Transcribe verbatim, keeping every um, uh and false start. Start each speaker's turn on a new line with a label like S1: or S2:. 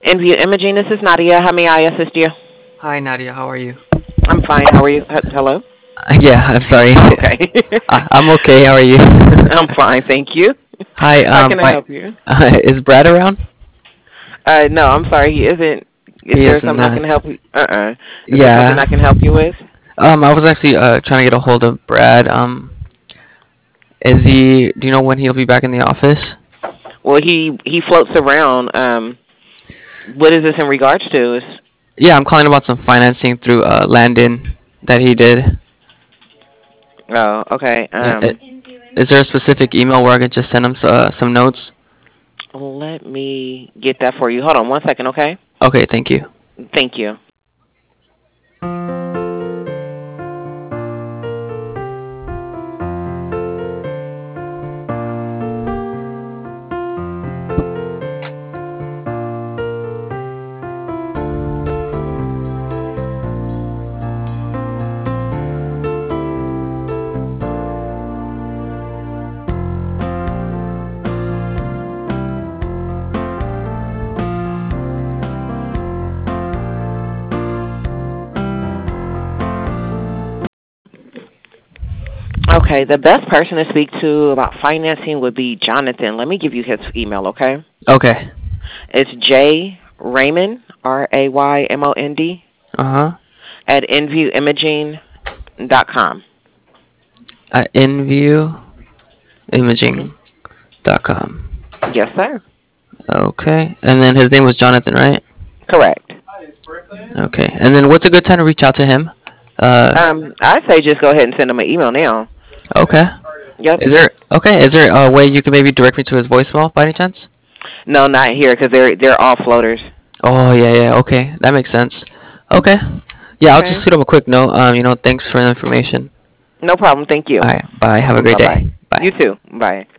S1: Enview Imaging, this is Nadia. How may I assist you?
S2: Hi Nadia, how are you?
S1: I'm fine. How are you? H- Hello?
S2: Uh, Yeah, I'm sorry.
S1: Okay.
S2: I, I'm okay. How are you?
S1: I'm fine, thank you.
S2: Hi.
S1: How
S2: Um,
S1: can I
S2: my
S1: help you?
S2: uh, is Brad around?
S1: Uh, no, I'm sorry. He isn't. Is
S2: He
S1: there
S2: is
S1: something I can
S2: not.
S1: help you? Uh-uh. Is there something
S2: Yeah.
S1: I can help you with?
S2: Um, I was actually uh trying to get a hold of Brad. Um, is he? Do you know when he'll be back in the office?
S1: Well, he he floats around. Um, what is this in regards to? Is
S2: Yeah, I'm calling about some financing through uh Landon that he did.
S1: oh, okay.
S2: Yeah. i-
S1: Um,
S2: Is there a specific email where I could just send him s- uh, some notes?
S1: let me get that for you. Hold on one second, okay?
S2: Okay. Thank you.
S1: Thank you. Okay, the best person to speak to about financing would be Jonathan. Let me give you his email, okay?
S2: Okay.
S1: It's J Raymond, R A Y M O N D,
S2: Uh huh.
S1: at enview imaging dot com.
S2: At InView
S1: Mm-hmm.
S2: Imaging dot com.
S1: Yes, sir.
S2: Okay. And then his name was Jonathan, right?
S1: Correct.
S2: Okay. And then what's a good time to reach out to him? Uh,
S1: Um, I say just go ahead and send him an email now.
S2: okay.
S1: Yep.
S2: Is there okay? Is there a way you can maybe direct me to his voicemail by any chance?
S1: No, not here because they're they're all floaters.
S2: Oh yeah, yeah. Okay, that makes sense. Okay. Yeah, I'll
S1: Okay.
S2: just shoot him a quick note. Um, you know, thanks for the information.
S1: No problem. Thank you.
S2: All right. Bye. Have a great
S1: Bye bye.
S2: day.
S1: You
S2: Bye.
S1: too. Bye.